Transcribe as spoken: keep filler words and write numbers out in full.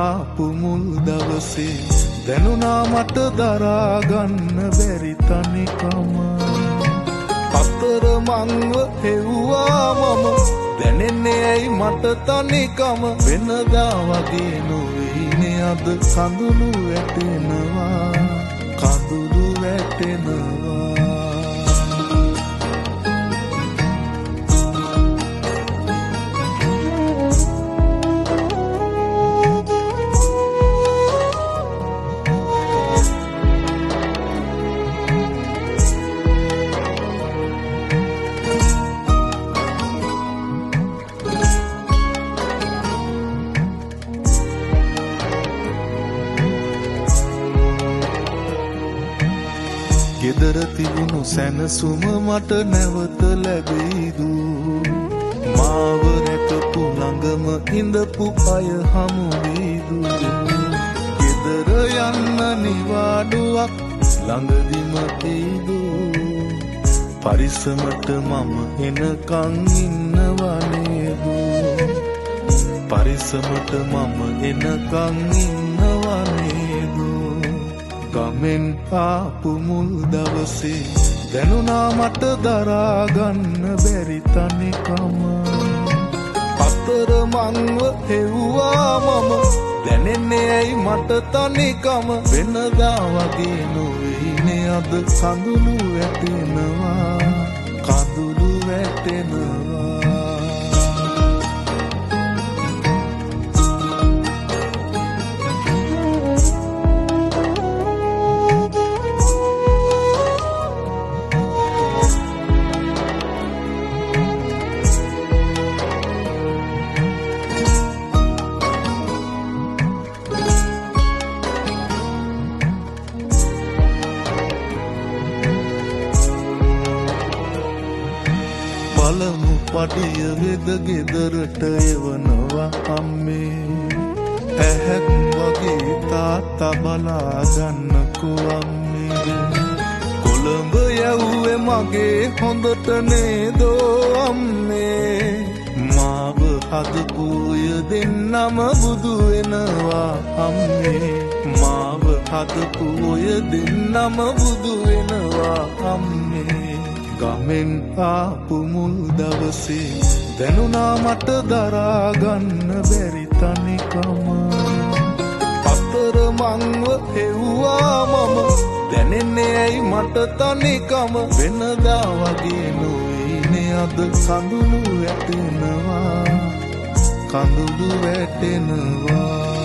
ආපු මුල් දවසේ දැනුණා මට දරා ගන්න බැරි තනිකම. අතර මංව හෙව්වා මම දැනෙන්නේ ඇයි මට තනිකම. වෙනදා වගේ නොවෙයිනේ අද කඳුළු වැටෙනවා කඳුළු වැටෙනවා. ගෙදර තිබුණු සැනසුම මට නැවත ලැබෙයිදු. මාව රැකපු ළඟම ඉඳපු අය හමු වෙයිදු. ගෙදර යන්න නිවාඩුවක් ළඟදිම එයිදු. පරිස්සමට මම එනකන් ඉන්නවා නේදු. පරිස්සමට මම එනකන් ඉන්නවා නේදු. ගමෙන් ආපු මුල් දවසේ දැනුණා මට දරා ගන්න බැරි තනිකම. අතර මංව හෙව්වා මම දැනෙන්නේ ඇයි මට තනිකම. වෙනදා වගේ නොවෙයිනේ අද කඳුළු වැටෙනවා කඳුළු වැටෙනවා. පළමු පඩිය වෙද ගෙදරට එවනවා අම්මේ. ඇහැක් වගේ තාත්තා බලා ගන්නකෝ අම්මේ. කොළඹ යව්වේ මගේ හොඳට නේදෝ අම්මේ. මාව හදපු ඔය දෙන්නම බුදු වෙනවා අම්මේ. මාව හදපු ඔය දෙන්නම බුදු වෙනවා අම්මේ. ගමෙන් ආපු මුල් දවසේ දැනුණා මට දරා ගන්න බැරි තනිකම. අතර මංව හෙව්වා මම දැනෙන්නේ ඇයි මට තනිකම. වෙනදා වගේ නොවෙයිනේ අද කඳුළු වැටෙනවා කඳුළු වැටෙනවා.